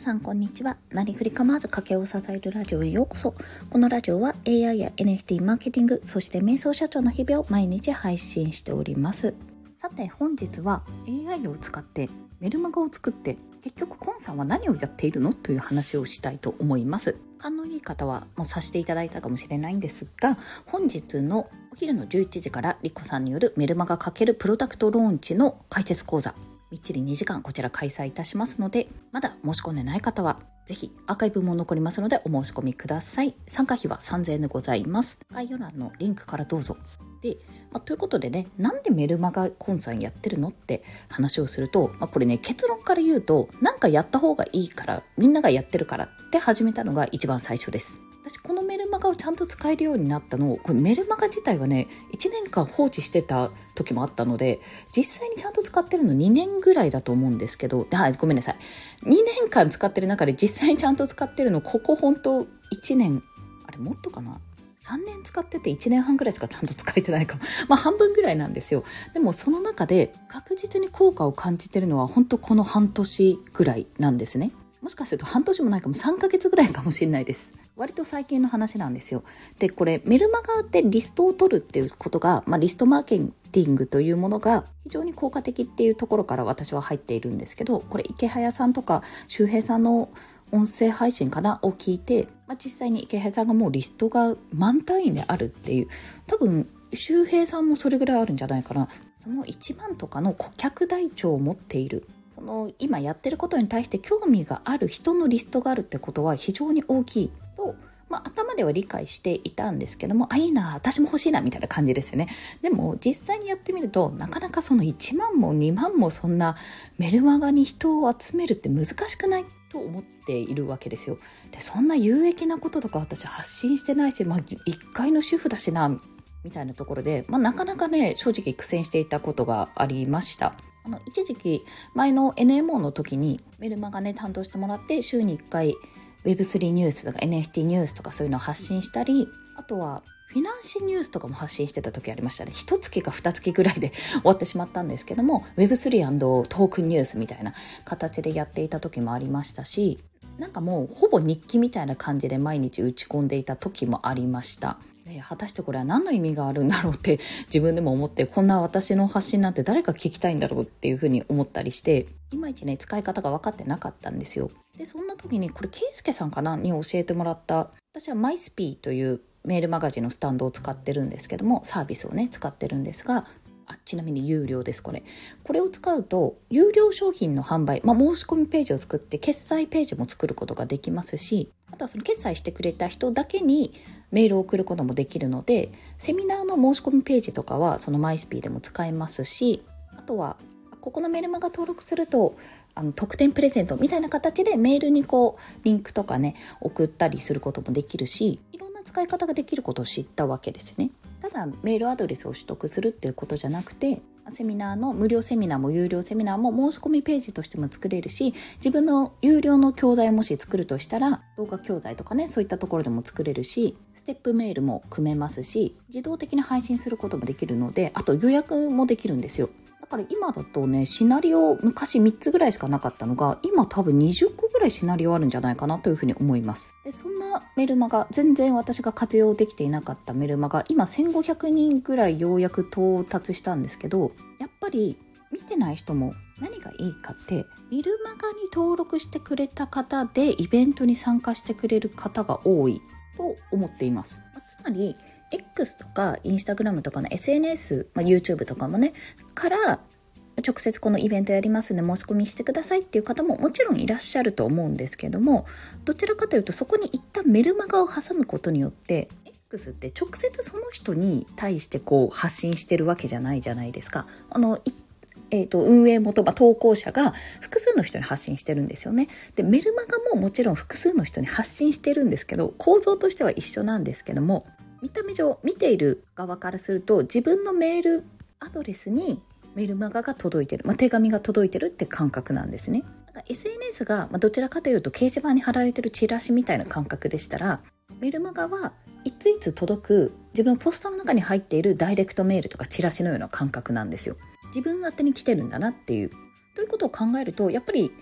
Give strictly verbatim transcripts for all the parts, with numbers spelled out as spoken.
さんこんにちは。なりふり構わず家計を支えるラジオへようこそ。このラジオは エーアイ や エヌエフティー マーケティング、そして瞑想社長の日々を毎日配信しております。さて本日は エーアイ を使ってメルマガを作って結局コンさんは何をやっているのという話をしたいと思います。勘のいい方はもうさせていただいたかもしれないんですが、本日のお昼のじゅういちじからリコさんによるメルマガ×プロダクトローンチの解説講座みっちりにじかんこちら開催いたしますので、まだ申し込んでない方はぜひアーカイブも残りますのでお申し込みください。参加費はさんぜんえんでございます。概要欄のリンクからどうぞ。で、まあ、ということでね、なんでメルマガコンさんやってるのって話をすると、まあ、これね結論から言うと、なんかやった方がいいから、みんながやってるからって始めたのが一番最初です。私このメルマガをちゃんと使えるようになったのを、これメルマガ自体はねいちねんかん放置してた時もあったので、実際にちゃんと使ってるのにねんぐらいだと思うんですけど、はい、ごめんなさい、にねんかん使ってる中で実際にちゃんと使ってるのここ本当いちねん、あれもっとかな、さんねん使ってていちねんはんぐらいしかちゃんと使えてないかも。まあ半分ぐらいなんですよ。でもその中で確実に効果を感じてるのは本当この半年ぐらいなんですね。もしかすると半年もないかも、さんかげつぐらいかもしれないです。割と最近の話なんですよ。で、これメルマガでリストを取るっていうことが、まあ、リストマーケティングというものが非常に効果的っていうところから私は入っているんですけど、これ池早さんとか周平さんの音声配信かなを聞いて、まあ、実際に池平さんがもうリストが満単位であるっていう、多分周平さんもそれぐらいあるんじゃないかな。そのいちまんとかの顧客台帳を持っている、その今やってることに対して興味がある人のリストがあるってことは非常に大きいと、まあ、頭では理解していたんですけども、あ、いいな、私も欲しいなみたいな感じですよね。でも実際にやってみると、なかなかそのいちまんもにまんもそんなメルマガに人を集めるって難しくないと思っているわけですよ。で、そんな有益なこととか私発信してないし、まあ、一回の主婦だしなみたいなところで、まあ、なかなかね正直苦戦していたことがありました。あの一時期前の エヌエムオー の時にメルマガね担当してもらって、週にいっかい ウェブスリー ニュースとか エヌエフティー ニュースとかそういうのを発信したり、あとはフィナンシーニュースとかも発信してた時ありましたね。一月か二月ぐらいで終わってしまったんですけども、 ウェブスリー トークンニュースみたいな形でやっていた時もありましたし、なんかもうほぼ日記みたいな感じで毎日打ち込んでいた時もありました。で、果たしてこれは何の意味があるんだろうって自分でも思って、こんな私の発信なんて誰が聞きたいんだろうっていうふうに思ったりして、いまいちね使い方が分かってなかったんですよ。で、そんな時にこれケイスケさんかなに教えてもらった、私はマイスピーというメールマガジンのスタンドを使ってるんですけども、サービスをね使ってるんですが、あ、ちなみに有料です。これこれを使うと有料商品の販売、まあ、申し込みページを作って決済ページも作ることができますし、あとはその決済してくれた人だけにメールを送ることもできるので、セミナーの申し込みページとかはそのマイスピーでも使えますし、あとはここのメルマガ登録するとあの特典プレゼントみたいな形でメールにこうリンクとかね送ったりすることもできるし、いろんな使い方ができることを知ったわけですね。ただメールアドレスを取得するっていうことじゃなくて、セミナーの無料セミナーも有料セミナーも申し込みページとしても作れるし、自分の有料の教材をもし作るとしたら動画教材とかね、そういったところでも作れるし、ステップメールも組めますし、自動的に配信することもできるので、あと予約もできるんですよ。だから今だとね、シナリオ昔みっつぐらいしかなかったのが、今多分にじゅっこぐらいシナリオあるんじゃないかなというふうに思います。で、そんなメルマガ、全然私が活用できていなかったメルマガ、今せんごひゃくにんぐらいようやく到達したんですけど、やっぱり見てない人も何がいいかって、メルマガに登録してくれた方でイベントに参加してくれる方が多いと思っています。つまりX とか Instagram とかの エスエヌエス、まあ、YouTube とかもねから直接このイベントやりますので申し込みしてくださいっていう方ももちろんいらっしゃると思うんですけども、どちらかというとそこに一旦メルマガを挟むことによって、 X って直接その人に対してこう発信してるわけじゃないじゃないですか。あのえー、と運営元、まあ、投稿者が複数の人に発信してるんですよね。で、メルマガももちろん複数の人に発信してるんですけど、構造としては一緒なんですけども、見た目上見ている側からすると自分のメールアドレスにメルマガが届いてる、まあ、手紙が届いてるって感覚なんですね。だから エスエヌエス が、まあ、どちらかというと掲示板に貼られてるチラシみたいな感覚でしたら、メルマガはいついつ届く自分のポストの中に入っているダイレクトメールとかチラシのような感覚なんですよ。自分宛てに来てるんだなっていうということを考えると、やっぱり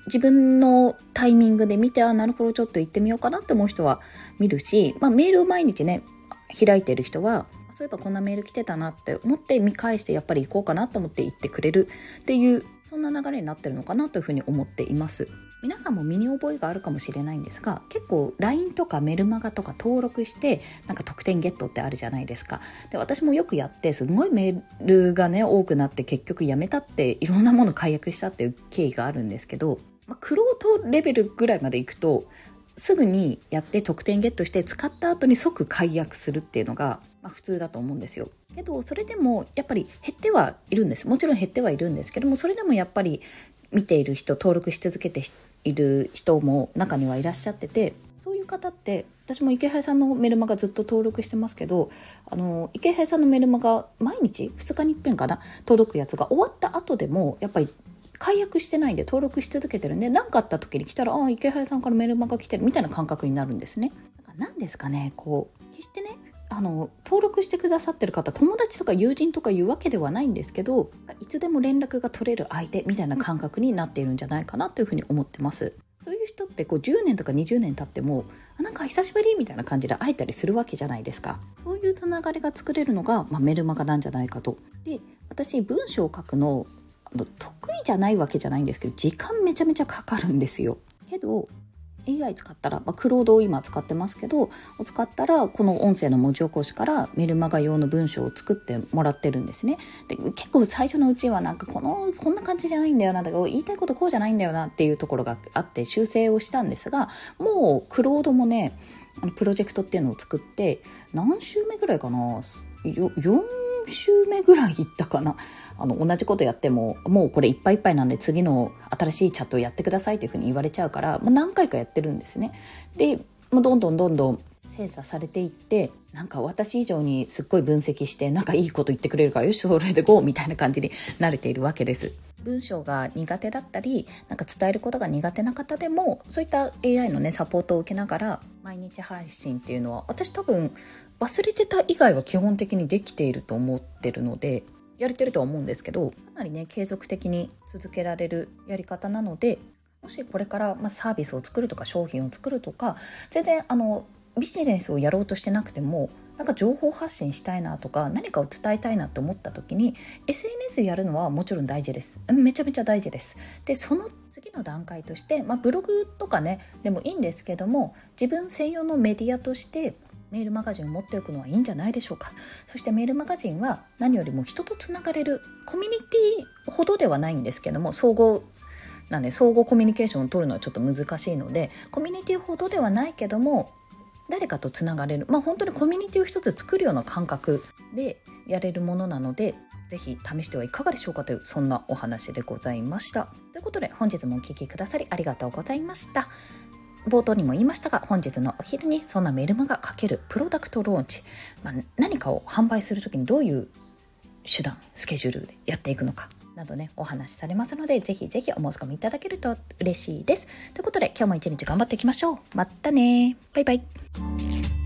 自分のタイミングで見て、あ、なるほどちょっと行ってみようかなって思う人は見るし、まあ、メールを毎日ね開いてる人はそういえばこんなメール来てたなって思って見返して、やっぱり行こうかなと思って行ってくれるっていう、そんな流れになってるのかなというふうに思っています。皆さんも身に覚えがあるかもしれないんですが、結構 ライン とかメルマガとか登録してなんか特典ゲットってあるじゃないですか。で、私もよくやって、すごいメールがね多くなって結局やめたって、いろんなもの解約したっていう経緯があるんですけど、まあ、クロートレベルぐらいまでいくとすぐにやって特典ゲットして使った後に即解約するっていうのが、まあ、普通だと思うんですよ。けどそれでもやっぱり減ってはいるんです。もちろん減ってはいるんですけども、それでもやっぱり見ている人、登録し続けている人も中にはいらっしゃってて、そういう方って、私も池原さんのメルマガずっと登録してますけど、あの池原さんのメルマガ毎日ふつかにいっぺんかな届くやつが終わった後でもやっぱり解約してないんで登録し続けてるんで、何かあった時に来たら、あ、池原さんからメルマガ来てるみたいな感覚になるんですね。だから何ですかね、こう決してねあの登録してくださってる方、友達とか友人とかいうわけではないんですけど、いつでも連絡が取れる相手みたいな感覚になっているんじゃないかなというふうに思ってます。そういう人ってこうじゅうねんとかにじゅうねん経っても、なんか久しぶりみたいな感じで会えたりするわけじゃないですか。そういうつながりが作れるのが、まあ、メルマガなんじゃないかと。で、私文章を書くの得意じゃないわけじゃないんですけど、時間めちゃめちゃかかるんですよ。けどエーアイ 使ったら、まあ、クロードを今使ってますけど、を使ったらこの音声の文字起こしからメルマガ用の文章を作ってもらってるんですね。で、結構最初のうちはなんかこのこんな感じじゃないんだよな、だから言いたいことこうじゃないんだよなっていうところがあって修正をしたんですが、もうクロードもね、あのプロジェクトっていうのを作って何週目ぐらいかな、よん週目ぐらいいったかな。あの同じことやってももうこれいっぱいいっぱいなんで次の新しいチャットをやってくださいっていうふうに言われちゃうから、まあ、何回かやってるんですね。で、まあ、どんどんどんどん精査されていって、なんか私以上にすっごい分析して、なんかいいこと言ってくれるからよしそれでゴーみたいな感じに慣れているわけです。文章が苦手だったり、なんか伝えることが苦手な方でもそういった エーアイ のねサポートを受けながら毎日配信っていうのは、私多分忘れてた以外は基本的にできていると思ってるので、やれてるとは思うんですけど、かなりね継続的に続けられるやり方なので、もしこれから、まあ、サービスを作るとか商品を作るとか、全然あのビジネスをやろうとしてなくても、なんか情報発信したいなとか何かを伝えたいなと思った時に エスエヌエス やるのはもちろん大事です。めちゃめちゃ大事です。で、その次の段階として、まあ、ブログとかねでもいいんですけども、自分専用のメディアとしてメールマガジンを持っておくのはいいんじゃないでしょうか。そしてメールマガジンは何よりも人とつながれるコミュニティほどではないんですけども、総合なんで相互コミュニケーションを取るのはちょっと難しいので、コミュニティほどではないけども誰かとつながれる、まあ本当にコミュニティを一つ作るような感覚でやれるものなので、ぜひ試してはいかがでしょうかという、そんなお話でございました。ということで本日もお聞きくださりありがとうございました。冒頭にも言いましたが、本日のお昼にそんなメルマガかけるプロダクトローンチ、まあ、何かを販売するときにどういう手段スケジュールでやっていくのかなどねお話しされますので、ぜひぜひお申し込みいただけると嬉しいです。ということで今日も一日頑張っていきましょう。またね、バイバイ。